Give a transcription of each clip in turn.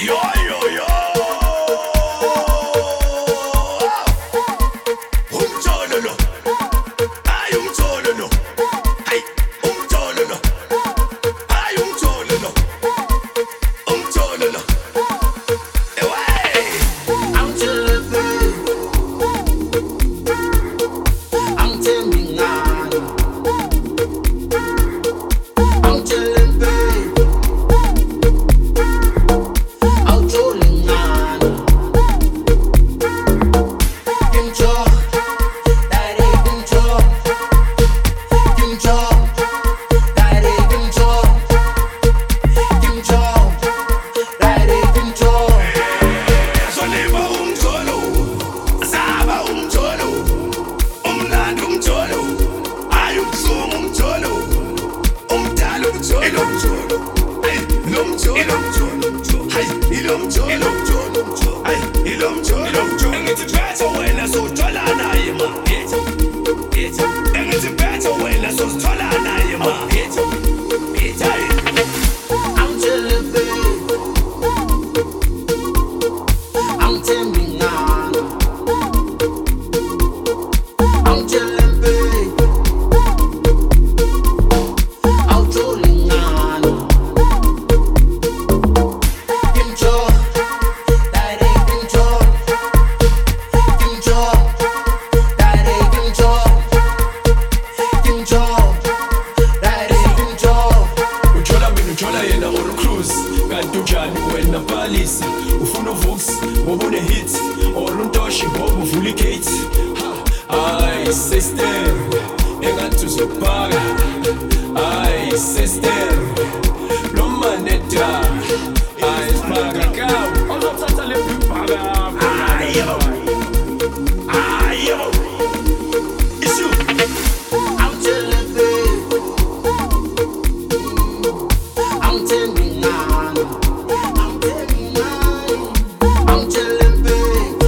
Yo, yo, yo. Umjololo. Ay, umjololo. Ay, umjololo. Ay, umjololo. Umjololo. Away. I'm chillin', I'm tending on. I'm chillin', babe. I'm trolling on. Kimcho, daddy kimcho. Kimcho, daddy kimcho. Kimcho, daddy kimcho. Zolima umjolo. Saba umjolo. Umnandi umjolo. Ay, ubuhlungu umjolo. Umdala umjolo. Ilomjolo. Ay, ilomjolo. Ilomjolo. Ay, ilomjolo. Ilomjolo. Ay, ilomjolo. Ilomjolo. Ngithi phethe wena sothola naye ma. Ngithi phethe wena sothola naye ma. I'm chillin', babe. I'm tending on. I'm chillin', babe. I'm trolling on. Kimcho, daddy kimcho. Kimcho, daddy kimcho. Kimcho, daddy kimcho. Ujola mina ujola yena or cruise kanti unjani wena palisi ufuna uvux ngoba une hit or untoshi ngoba uvula igate ay sister engathi uzobhaka ay sister lo maneta ay sibhaka kawu uzothatha le bhaka Ayo. Ayo. Issue. I'm chillin', babe. I'm tending on. I'm tending on. I'm chillin', babe.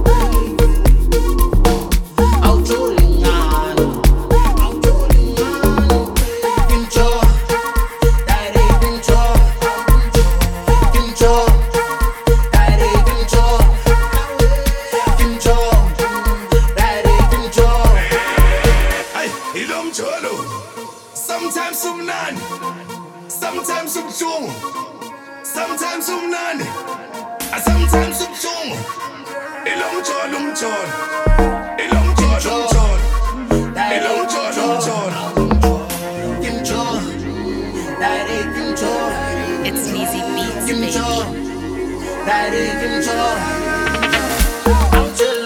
I'm trolling on. I'm trolling on. Kimcho, daddy kimcho. Kimcho, daddy kimcho. Kimcho, daddy kimcho. Ay, ilomjolo. Sometimes umnandi. Sometimes ubuhlungu. Sometimes umnandi. Sometimes ubuhlungu. Ilomjolo umjolo. Ilomjolo umjolo. Ilomjolo umjolo. Kimcho, daddy kimcho. It's Lizzy Beats, Kimcho, baby. daddy kimcho. I'm chillin'.